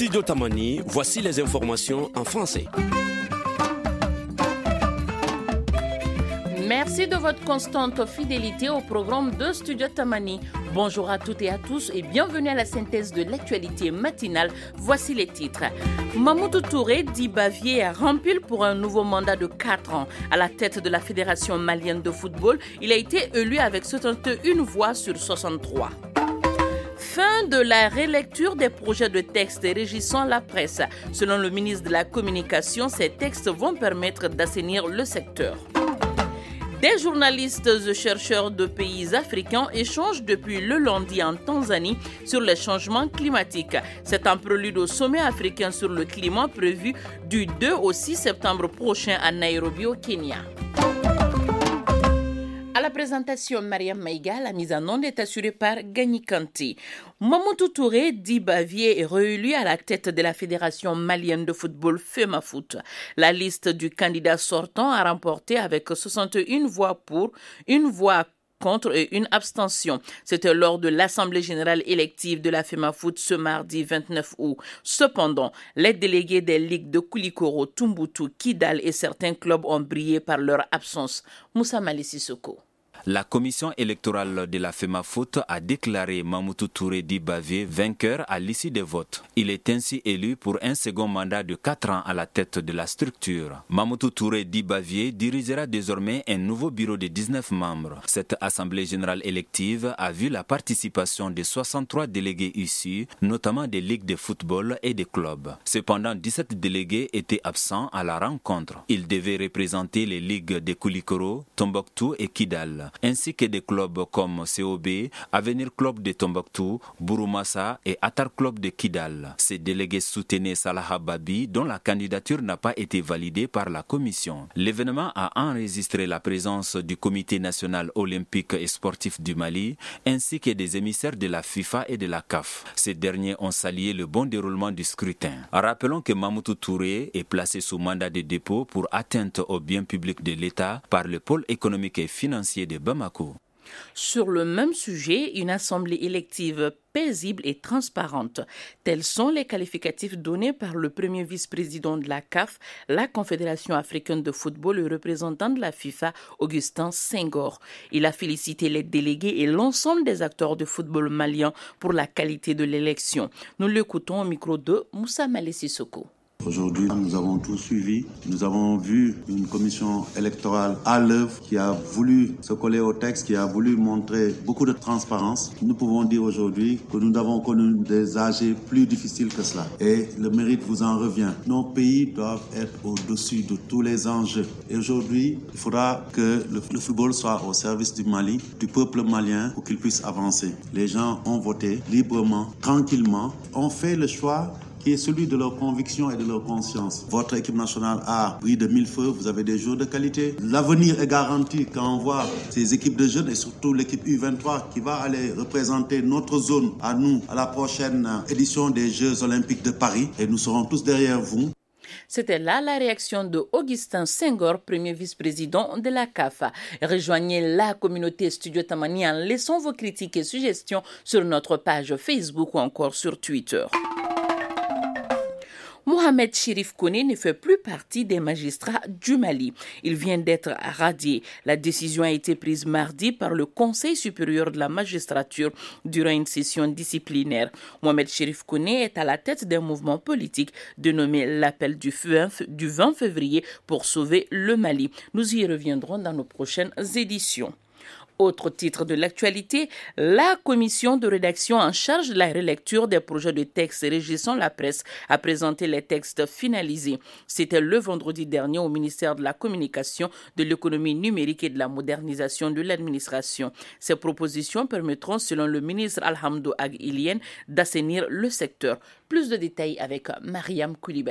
Studio Tamani, voici les informations en français. Merci de votre constante fidélité au programme de Studio Tamani. Bonjour à toutes et à tous et bienvenue à la synthèse de l'actualité matinale. Voici les titres. Mamoudou Touré, dit Bavier, rempile pour un nouveau mandat de 4 ans. À la tête de la Fédération malienne de football, il a été élu avec 71 voix sur 63. Fin de la relecture des projets de textes régissant la presse. Selon le ministre de la Communication, ces textes vont permettre d'assainir le secteur. Des journalistes et chercheurs de pays africains échangent depuis le lundi en Tanzanie sur les changements climatiques. C'est un prélude au sommet africain sur le climat prévu du 2 au 6 septembre prochain à Nairobi au Kenya. À la présentation, Mariam Maïga, la mise en onde est assurée par Gagny Kanté. Mamoudou Touré, dit Bavier, est réélu à la tête de la Fédération malienne de football FEMAFOOT. La liste du candidat sortant a remporté avec 61 voix pour, une voix contre et une abstention. C'était lors de l'Assemblée générale élective de la FEMAFOOT ce mardi 29 août. Cependant, les délégués des ligues de Koulikoro, Tumboutou, Kidal et certains clubs ont brillé par leur absence. Moussa Mali Sissoko. La commission électorale de la FEMAFOOT a déclaré Mamoudou Touré dit Bavier vainqueur à l'issue des votes. Il est ainsi élu pour un second mandat de 4 ans à la tête de la structure. Mamoudou Touré dit Bavier dirigera désormais un nouveau bureau de 19 membres. Cette assemblée générale élective a vu la participation de 63 délégués issus, notamment des ligues de football et des clubs. Cependant, 17 délégués étaient absents à la rencontre. Ils devaient représenter les ligues de Koulikoro, Tombouctou et Kidal, ainsi que des clubs comme COB, Avenir Club de Tombouctou, Bouroumassa et Atar Club de Kidal. Ces délégués soutenaient Salah Babi, dont la candidature n'a pas été validée par la commission. L'événement a enregistré la présence du Comité national olympique et sportif du Mali, ainsi que des émissaires de la FIFA et de la CAF. Ces derniers ont salué le bon déroulement du scrutin. Rappelons que Mamoudou Touré est placé sous mandat de dépôt pour atteinte aux biens publics de l'État par le pôle économique et financier de Bamako. Sur le même sujet, une assemblée élective paisible et transparente. Tels sont les qualificatifs donnés par le premier vice-président de la CAF, la Confédération africaine de football et représentant de la FIFA, Augustin Senghor. Il a félicité les délégués et l'ensemble des acteurs de football malien pour la qualité de l'élection. Nous l'écoutons au micro de Moussa Mali Sissoko. Aujourd'hui, nous avons tout suivi. Nous avons vu une commission électorale à l'œuvre qui a voulu se coller au texte, qui a voulu montrer beaucoup de transparence. Nous pouvons dire aujourd'hui que nous avons connu des âges plus difficiles que cela. Et le mérite vous en revient. Nos pays doivent être au-dessus de tous les enjeux. Et aujourd'hui, il faudra que le football soit au service du Mali, du peuple malien, pour qu'il puisse avancer. Les gens ont voté librement, tranquillement, ont fait le choix qui est celui de leur conviction et de leur conscience. Votre équipe nationale a brillé de mille feux, vous avez des joueurs de qualité. L'avenir est garanti quand on voit ces équipes de jeunes et surtout l'équipe U23 qui va aller représenter notre zone à nous à la prochaine édition des Jeux Olympiques de Paris et nous serons tous derrière vous. C'était là la réaction de Augustin Senghor, premier vice-président de la CAF. Rejoignez la communauté Studio Tamani en laissant vos critiques et suggestions sur notre page Facebook ou encore sur Twitter. Mohamed Chérif Koné ne fait plus partie des magistrats du Mali. Il vient d'être radié. La décision a été prise mardi par le Conseil supérieur de la magistrature durant une session disciplinaire. Mohamed Chérif Koné est à la tête d'un mouvement politique dénommé l'Appel du 20 février pour sauver le Mali. Nous y reviendrons dans nos prochaines éditions. Autre titre de l'actualité, la commission de rédaction en charge de la relecture des projets de textes régissant la presse a présenté les textes finalisés. C'était le vendredi dernier au ministère de la Communication, de l'économie numérique et de la modernisation de l'administration. Ces propositions permettront, selon le ministre Alhamdou Ag Ilien, d'assainir le secteur. Plus de détails avec Mariam Koulibaly.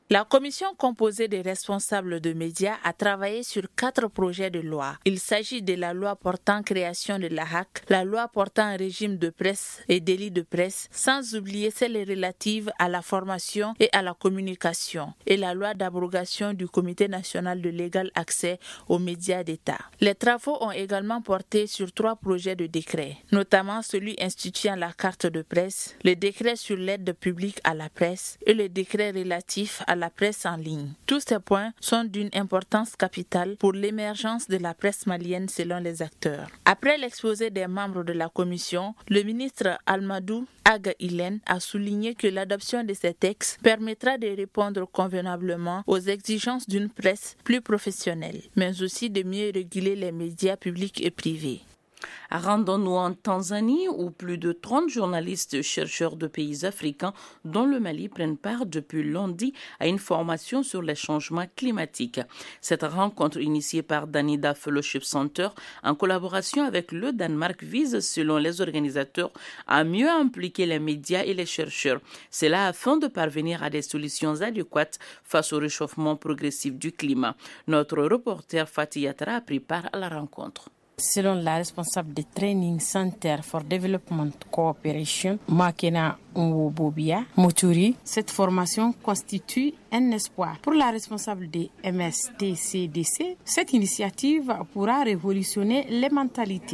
La commission composée des responsables de médias a travaillé sur 4 projets de loi. Il s'agit de la loi portant création de la HAC, la loi portant régime de presse et délit de presse, sans oublier celle relative à la formation et à la communication, et la loi d'abrogation du Comité national de l'égal accès aux médias d'État. Les travaux ont également porté sur 3 projets de décret, notamment celui instituant la carte de presse, le décret sur l'aide publique à la presse et le décret relatif à la presse en ligne. Tous ces points sont d'une importance capitale pour l'émergence de la presse malienne selon les acteurs. Après l'exposé des membres de la commission, le ministre Almadou Aga Ilen a souligné que l'adoption de ces textes permettra de répondre convenablement aux exigences d'une presse plus professionnelle, mais aussi de mieux réguler les médias publics et privés. Rendons-nous en Tanzanie où plus de 30 journalistes et chercheurs de pays africains dont le Mali prennent part depuis lundi à une formation sur les changements climatiques. Cette rencontre initiée par Danida Fellowship Center en collaboration avec le Danemark vise, selon les organisateurs, à mieux impliquer les médias et les chercheurs. C'est là afin de parvenir à des solutions adéquates face au réchauffement progressif du climat. Notre reporter Fatih Yatara a pris part à la rencontre. Selon la responsable du Training Center for Development Cooperation, Makena Nwobobia Muturi, cette formation constitue un espoir. Pour la responsable des MSTCDC, cette initiative pourra révolutionner les mentalités.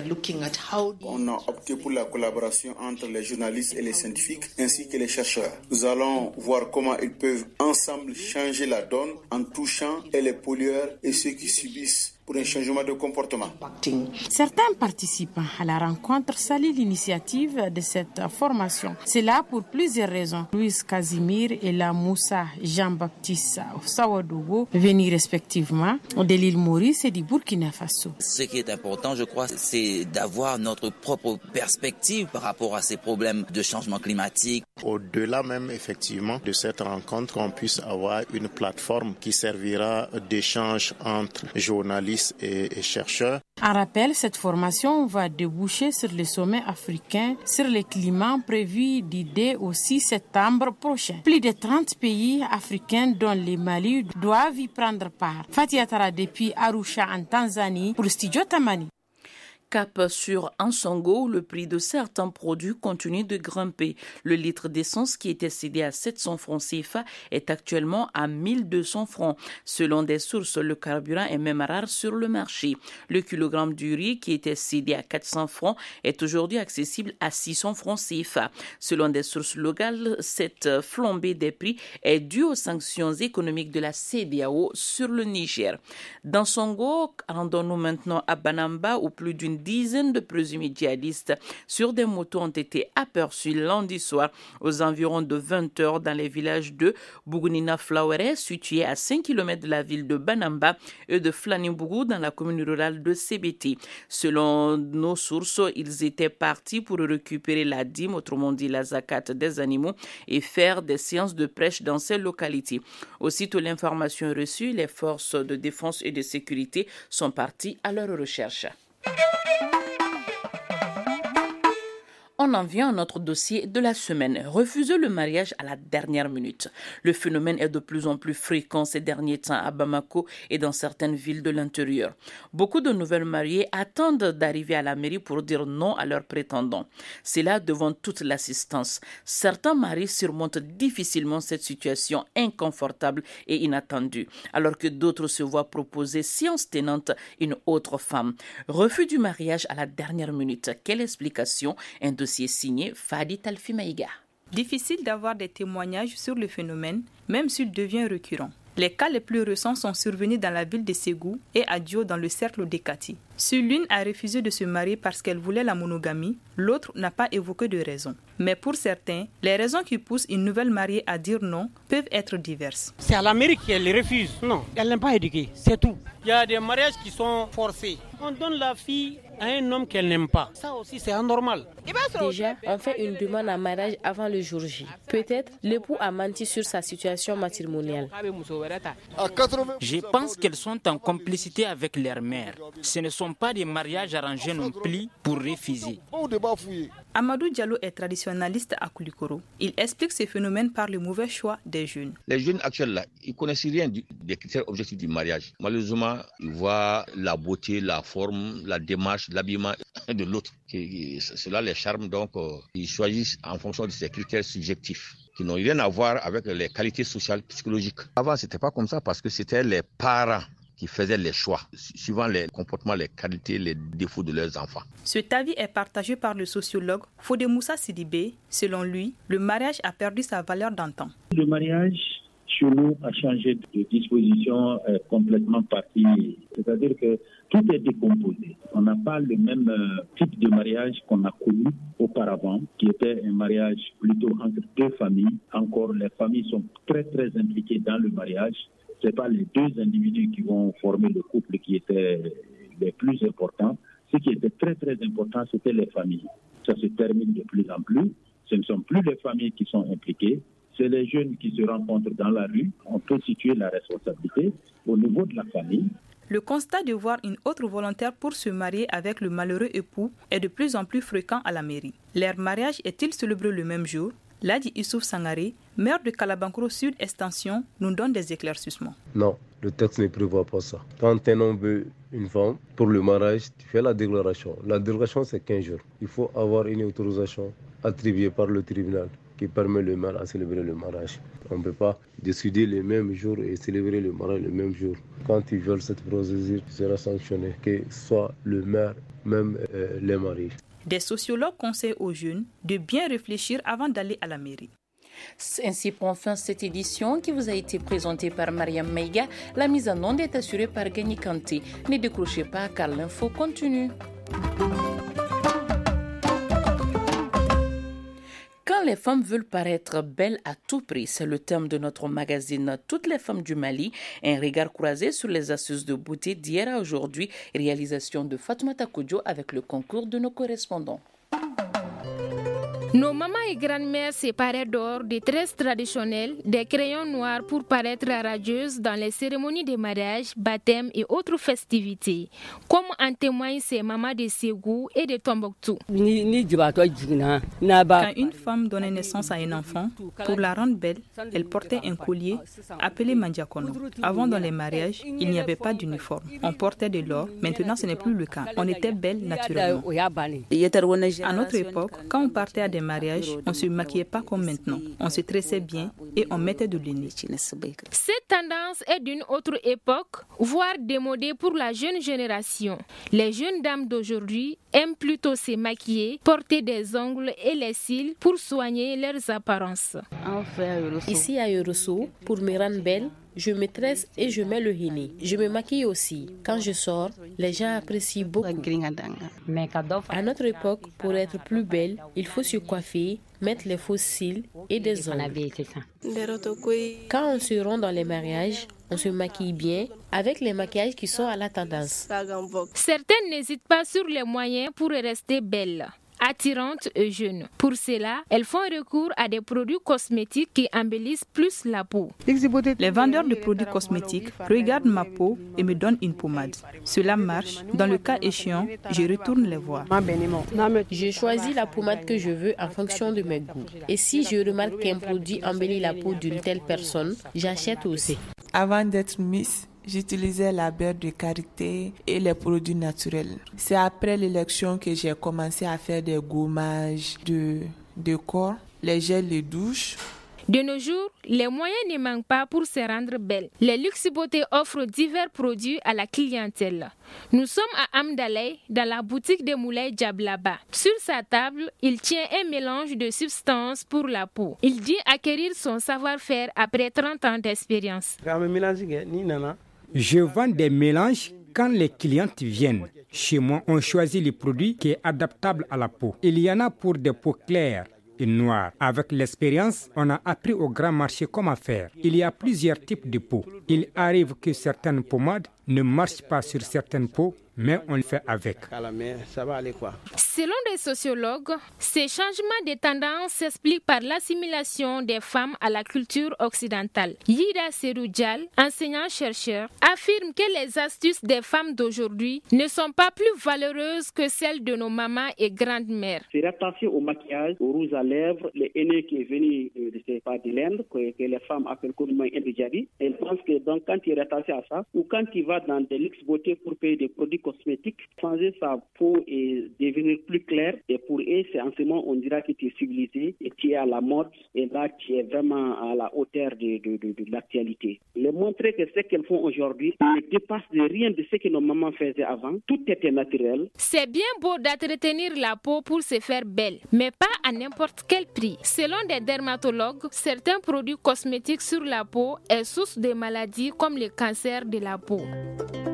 On a opté pour la collaboration entre les journalistes et les scientifiques ainsi que les chercheurs. Nous allons voir comment ils peuvent ensemble changer la donne en touchant les pollueurs et ceux qui subissent pour un changement de comportement. Certains participants à la rencontre saluent l'initiative de cette formation. C'est là pour plusieurs raisons. Louis Casimir et la Moussa Jean-Baptiste Sawadogo venus respectivement de l'île Maurice et du Burkina Faso. Ce qui est important, je crois, c'est d'avoir notre propre perspective par rapport à ces problèmes de changement climatique. Au-delà même, effectivement, de cette rencontre, qu'on puisse avoir une plateforme qui servira d'échange entre journalistes et chercheurs. En rappel, cette formation va déboucher sur le sommet africain sur le climat prévu du 2 au 6 septembre prochain. Plus de 30 pays africains dont le Mali doivent y prendre part. Fatih Yatara depuis Arusha en Tanzanie pour Studio Tamani. Cap sur Ansongo où le prix de certains produits continue de grimper. Le litre d'essence qui était cédé à 700 francs CFA est actuellement à 1200 francs. Selon des sources, le carburant est même rare sur le marché. Le kilogramme du riz qui était cédé à 400 francs est aujourd'hui accessible à 600 francs CFA. Selon des sources locales, cette flambée des prix est due aux sanctions économiques de la CEDEAO sur le Niger. D'Ansongo, rendons-nous maintenant à Banamba où plus d'une dizaine de présumés djihadistes sur des motos ont été aperçus lundi soir aux environs de 20 heures dans les villages de Bugunina Flawere, situés à 5 km de la ville de Banamba, et de Flanimbougou dans la commune rurale de Sebeti. Selon nos sources, ils étaient partis pour récupérer la dîme, autrement dit la zakat des animaux, et faire des séances de prêche dans ces localités. Aussitôt l'information reçue, les forces de défense et de sécurité sont parties à leur recherche. On en vient à notre dossier de la semaine. Refuser le mariage à la dernière minute. Le phénomène est de plus en plus fréquent ces derniers temps à Bamako et dans certaines villes de l'intérieur. Beaucoup de nouvelles mariées attendent d'arriver à la mairie pour dire non à leurs prétendants. C'est là devant toute l'assistance. Certains maris surmontent difficilement cette situation inconfortable et inattendue, alors que d'autres se voient proposer séance tenante une autre femme. Refus du mariage à la dernière minute. Quelle explication? Un dossier signé Fadi Talfimaïga. Difficile d'avoir des témoignages sur le phénomène, même s'il devient récurrent. Les cas les plus récents sont survenus dans la ville de Ségou et à Dio dans le cercle d'Ekati. Si l'une a refusé de se marier parce qu'elle voulait la monogamie, l'autre n'a pas évoqué de raison. Mais pour certains, les raisons qui poussent une nouvelle mariée à dire non peuvent être diverses. C'est à la mairie qu'elle refuse. Non, elle n'est pas éduquée, c'est tout. Il y a des mariages qui sont forcés. On donne la fille à un homme qu'elle n'aime pas. Ça aussi, c'est anormal. Déjà, on fait une demande en mariage avant le jour J. Peut-être l'époux a menti sur sa situation matrimoniale. Je pense qu'elles sont en complicité avec leur mère. Ce ne sont pas des mariages arrangés non plus pour refuser. Amadou Diallo est traditionnaliste à Koulikoro. Il explique ces phénomènes par le mauvais choix des jeunes. Les jeunes actuels, là, ils ne connaissent rien des critères objectifs du mariage. Malheureusement, ils voient la beauté, la forme, la démarche, l'habillement de l'autre. Cela les charme, donc ils choisissent en fonction de ces critères subjectifs qui n'ont rien à voir avec les qualités sociales, psychologiques. Avant, ce n'était pas comme ça parce que c'était les parents qui faisaient les choix, suivant les comportements, les qualités, les défauts de leurs enfants. Cet avis est partagé par le sociologue Fodé Moussa Sidibé. Selon lui, le mariage a perdu sa valeur d'antan. Le mariage, chez nous, a changé de disposition complètement partie. C'est-à-dire que tout est décomposé. On n'a pas le même type de mariage qu'on a connu auparavant, qui était un mariage plutôt entre deux familles. Encore, les familles sont très, très impliquées dans le mariage. Ce n'est pas les deux individus qui vont former le couple qui étaient les plus importants. Ce qui était très, très important, c'était les familles. Ça se termine de plus en plus. Ce ne sont plus les familles qui sont impliquées. C'est les jeunes qui se rencontrent dans la rue. On peut situer la responsabilité au niveau de la famille. Le constat de voir une autre volontaire pour se marier avec le malheureux époux est de plus en plus fréquent à la mairie. Leur mariage est-il célébré le même jour? Ladi Issouf Sangaré, maire de Kalabankoro Sud Extension, nous donne des éclaircissements. Non, le texte ne prévoit pas ça. Quand un homme veut une femme pour le mariage, tu fais la déclaration. La déclaration, c'est 15 jours. Il faut avoir une autorisation attribuée par le tribunal qui permet le maire à célébrer le mariage. On ne peut pas décider le même jour et célébrer le mariage le même jour. Quand ils veulent cette procédure, il sera sanctionné, que ce soit le maire, même les maris. Des sociologues conseillent aux jeunes de bien réfléchir avant d'aller à la mairie. Ainsi prend fin cette édition qui vous a été présentée par Mariam Meiga. La mise en onde est assurée par Gagny Kanté. Ne décrochez pas car l'info continue. Quand les femmes veulent paraître belles à tout prix, c'est le thème de notre magazine Toutes les femmes du Mali, un regard croisé sur les astuces de beauté d'hier à aujourd'hui, réalisation de Fatoumata Koudjo avec le concours de nos correspondants. Nos mamans et grand-mères se paraient d'or, des tresses traditionnelles, des crayons noirs pour paraître radieuses dans les cérémonies de mariage, baptême et autres festivités, comme en témoignent ces mamans de Ségou et de Tombouctou. Quand une femme donnait naissance à un enfant, pour la rendre belle, elle portait un collier appelé mandiakono. Avant, dans les mariages, il n'y avait pas d'uniforme. On portait de l'or. Maintenant, ce n'est plus le cas. On était belle naturellement. À notre époque, quand on partait à des mariage, on ne se maquillait pas comme maintenant. On se tressait bien et on mettait de l'aîné. Cette tendance est d'une autre époque, voire démodée pour la jeune génération. Les jeunes dames d'aujourd'hui aiment plutôt se maquiller, porter des ongles et les cils pour soigner leurs apparences. Ici à Yorosso, pour me rendre belle, je me tresse et je mets le henné. Je me maquille aussi. Quand je sors, les gens apprécient beaucoup. À notre époque, pour être plus belle, il faut se coiffer, mettre les faux cils et des ongles. Quand on se rend dans les mariages, on se maquille bien avec les maquillages qui sont à la tendance. Certaines n'hésitent pas sur les moyens pour rester belles, attirantes et jeunes. Pour cela, elles font recours à des produits cosmétiques qui embellissent plus la peau. Les vendeurs de produits cosmétiques regardent ma peau et me donnent une pommade. Cela marche. Dans le cas échéant, je retourne les voir. Je choisis la pommade que je veux en fonction de mes goûts. Et si je remarque qu'un produit embellit la peau d'une telle personne, j'achète aussi. Avant d'être Miss, j'utilisais la beurre de karité et les produits naturels. C'est après l'élection que j'ai commencé à faire des gommages de corps, les gels de douche. De nos jours, les moyens ne manquent pas pour se rendre belle. Les Luxe Beauté offrent divers produits à la clientèle. Nous sommes à Amdalay, dans la boutique de Moulay Djablaba. Sur sa table, il tient un mélange de substances pour la peau. Il dit acquérir son savoir-faire après 30 ans d'expérience. Je vends des mélanges quand les clientes viennent. Chez moi, on choisit le produit qui est adaptable à la peau. Il y en a pour des peaux claires et noires. Avec l'expérience, on a appris au grand marché comment faire. Il y a plusieurs types de peau. Il arrive que certaines pommades ne marche pas sur certaines peaux, mais on le fait avec. Selon des sociologues, ces changements de tendance s'expliquent par l'assimilation des femmes à la culture occidentale. Yida Seroudjal, enseignant-chercheur, affirme que les astuces des femmes d'aujourd'hui ne sont pas plus valeureuses que celles de nos mamans et grandes-mères. C'est rattaché au maquillage, au rouge à lèvres, le henné qui est venu de l'Inde, que les femmes appellent communément Indijadi. Elle pense que donc, quand il est rattaché à ça, ou quand il va dans des luxe beauté pour payer des produits cosmétiques, changer sa peau et devenir plus claire. Et pour eux, c'est en ce moment, on dira que tu es civilisé et tu es à la mode. Et là, tu es vraiment à la hauteur de l'actualité. Les montrer que ce qu'elles font aujourd'hui ne dépasse de rien de ce que nos mamans faisaient avant. Tout était naturel. C'est bien beau d'entretenir la peau pour se faire belle, mais pas à n'importe quel prix. Selon des dermatologues, certains produits cosmétiques sur la peau est source de maladies comme le cancer de la peau.